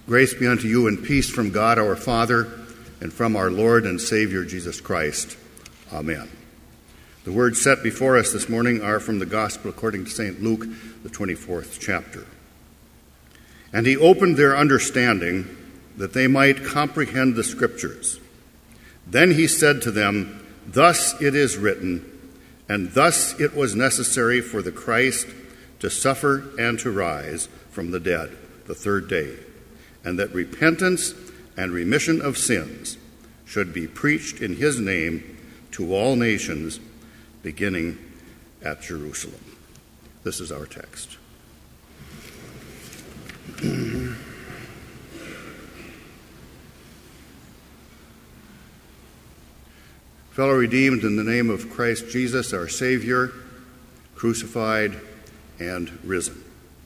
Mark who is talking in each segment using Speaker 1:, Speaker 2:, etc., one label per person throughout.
Speaker 1: Grace be unto you and peace from God our Father and from our Lord and Savior Jesus Christ. Amen. The words set before us this morning are from the Gospel according to St. Luke, the 24th chapter. And he opened their understanding that they might comprehend the Scriptures. Then he said to them, Thus it is written, and thus it was necessary for the Christ to suffer and to rise from the dead the third day, and that repentance and remission of sins should be preached in his name to all nations, beginning at Jerusalem. This is our text. Fellow redeemed in the name of Christ Jesus, our Savior, crucified and risen.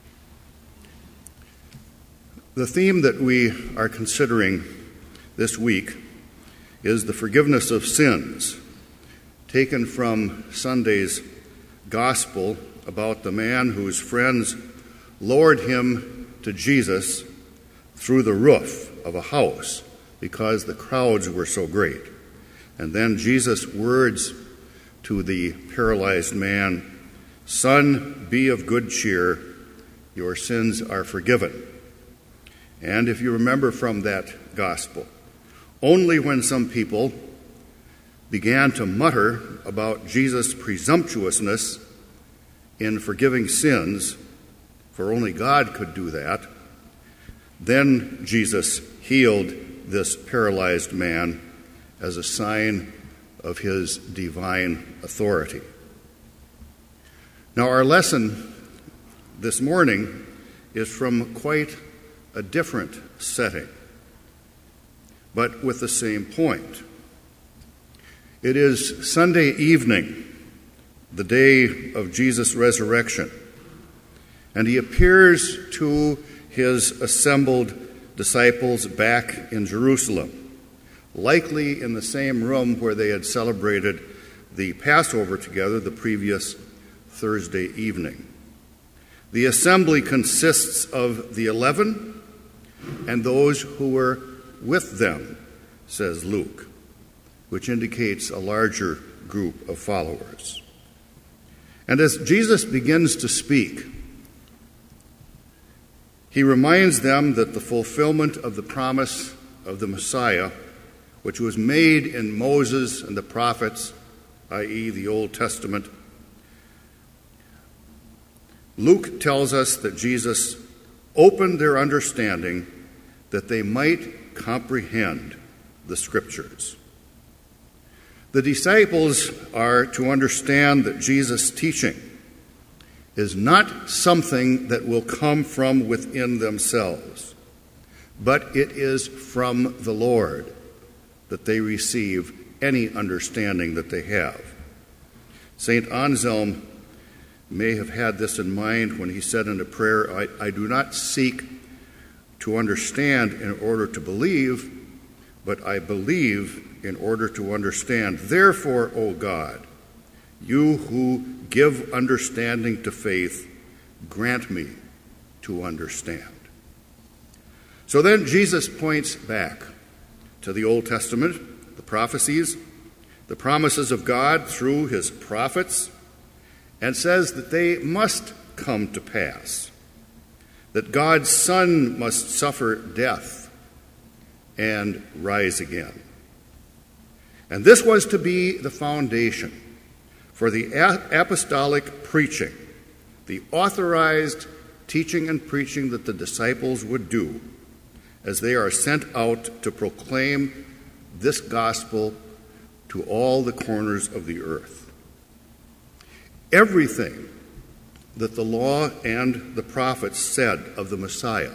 Speaker 1: The theme that we are considering this week is the forgiveness of sins, taken from Sunday's gospel about the man whose friends lowered him to Jesus through the roof of a house because the crowds were so great. And then Jesus' words to the paralyzed man, Son, be of good cheer, your sins are forgiven. And if you remember from that gospel, only when some people began to mutter about Jesus' presumptuousness in forgiving sins, for only God could do that, then Jesus healed this paralyzed man as a sign of his divine authority. Now, our lesson this morning is from quite a different setting, but with the same point. It is Sunday evening, the day of Jesus' resurrection, and he appears to his assembled disciples back in Jerusalem, likely in the same room where they had celebrated the Passover together the previous Thursday evening. The assembly consists of the 11 and those who were with them, says Luke, which indicates a larger group of followers. And as Jesus begins to speak, he reminds them that the fulfillment of the promise of the Messiah, which was made in Moses and the prophets, i.e. the Old Testament, Luke tells us that Jesus opened their understanding that they might comprehend the Scriptures. The disciples are to understand that Jesus' teaching is not something that will come from within themselves, but it is from the Lord that they receive any understanding that they have. St. Anselm may have had this in mind when he said in a prayer, I do not seek to understand in order to believe, but I believe in order to understand. Therefore, O God, you who give understanding to faith, grant me to understand. So then Jesus points back to the Old Testament, the prophecies, the promises of God through his prophets, and says that they must come to pass, that God's Son must suffer death and rise again. And this was to be the foundation for the apostolic preaching, the authorized teaching and preaching that the disciples would do as they are sent out to proclaim this gospel to all the corners of the earth. Everything that the law and the prophets said of the Messiah,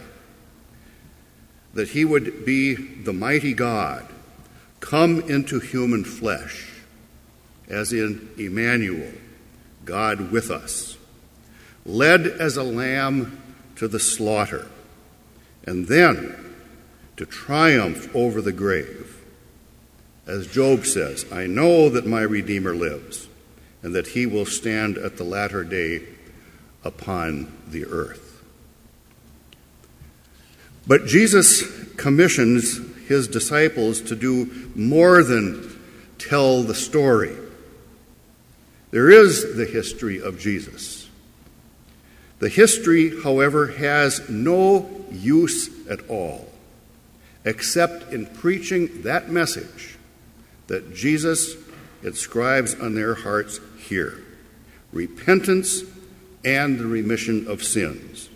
Speaker 1: that he would be the mighty God, come into human flesh, as in Emmanuel, God with us, led as a lamb to the slaughter, and then to triumph over the grave. As Job says, I know that my Redeemer lives, and that he will stand at the latter day upon the earth. But Jesus commissions his disciples to do more than tell the story. There is the history of Jesus. The history, however, has no use at all, except in preaching that message that Jesus inscribes on their hearts here: repentance and the remission of sins.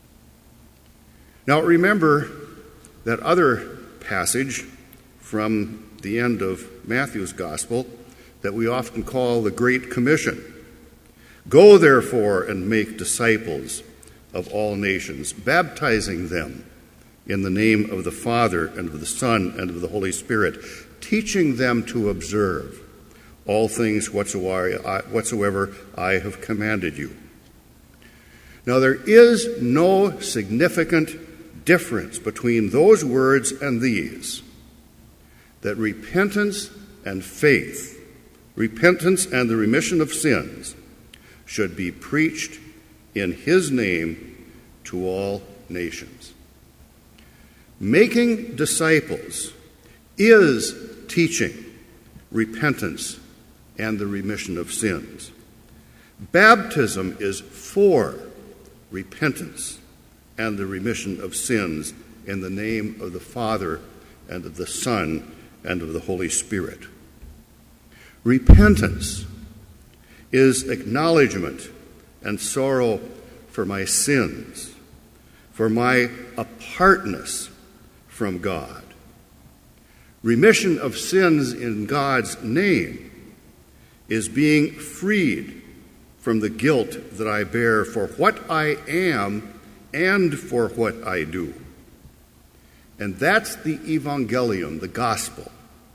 Speaker 1: Now remember that other passage from the end of Matthew's Gospel that we often call the Great Commission. Go, therefore, and make disciples of all nations, baptizing them in the name of the Father and of the Son and of the Holy Spirit, teaching them to observe all things whatsoever I have commanded you. Now, there is no significant difference between those words and these, that repentance and faith, repentance and the remission of sins, should be preached in his name to all nations. Making disciples is teaching repentance and the remission of sins. Baptism is for repentance and the remission of sins in the name of the Father and of the Son and of the Holy Spirit. Repentance is acknowledgement and sorrow for my sins, for my apartness from God. Remission of sins in God's name is being freed from the guilt that I bear for what I am and for what I do. And that's the evangelium, the gospel.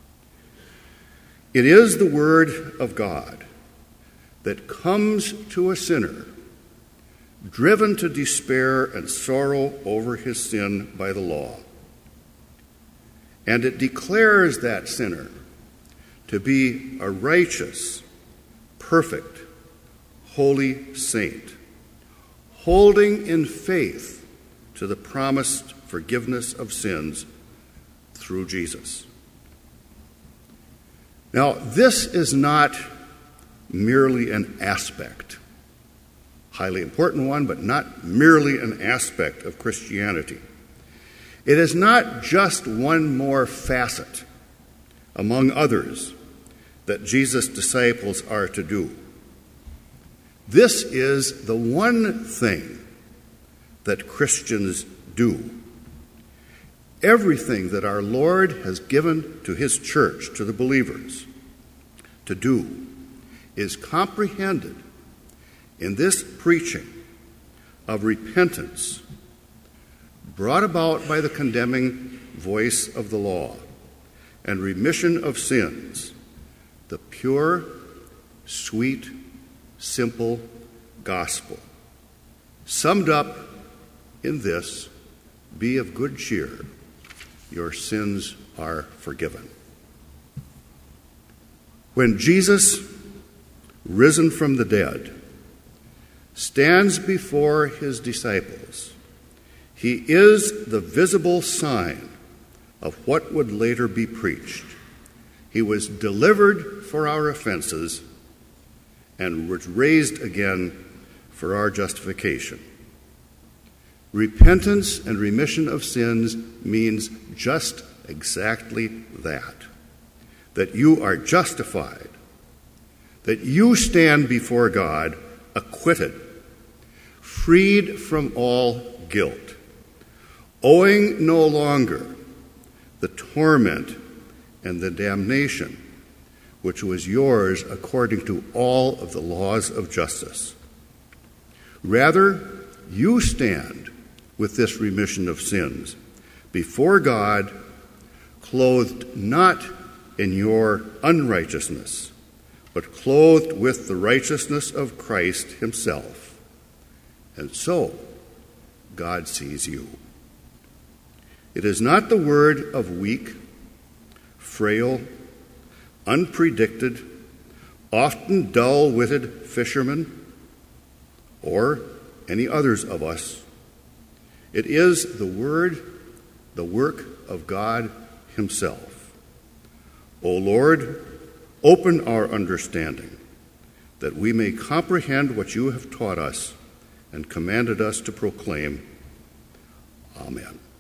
Speaker 1: It is the word of God that comes to a sinner driven to despair and sorrow over his sin by the law. And it declares that sinner to be a righteous, perfect, holy saint, holding in faith to the promised forgiveness of sins through Jesus. Now, this is not merely an aspect, highly important one, but not merely an aspect of Christianity. It is not just one more facet among others that Jesus' disciples are to do. This is the one thing that Christians do. Everything that our Lord has given to his church, to the believers, to do is comprehended in this preaching of repentance brought about by the condemning voice of the law and remission of sins, the pure, sweet, simple gospel. Summed up in this: be of good cheer, your sins are forgiven. When Jesus, risen from the dead, stands before his disciples, he is the visible sign of what would later be preached. He was delivered for our offenses and was raised again for our justification. Repentance and remission of sins means just exactly that you are justified, that you stand before God acquitted, freed from all guilt, owing no longer the torment and the damnation which was yours according to all of the laws of justice. Rather, you stand with this remission of sins before God, clothed not in your unrighteousness, but clothed with the righteousness of Christ himself. And so, God sees you. It is not the word of weak, frail, unpredicted, often dull-witted fishermen, or any others of us. It is the word the work of God himself. O Lord, open our understanding, that we may comprehend what you have taught us and commanded us to proclaim. Amen.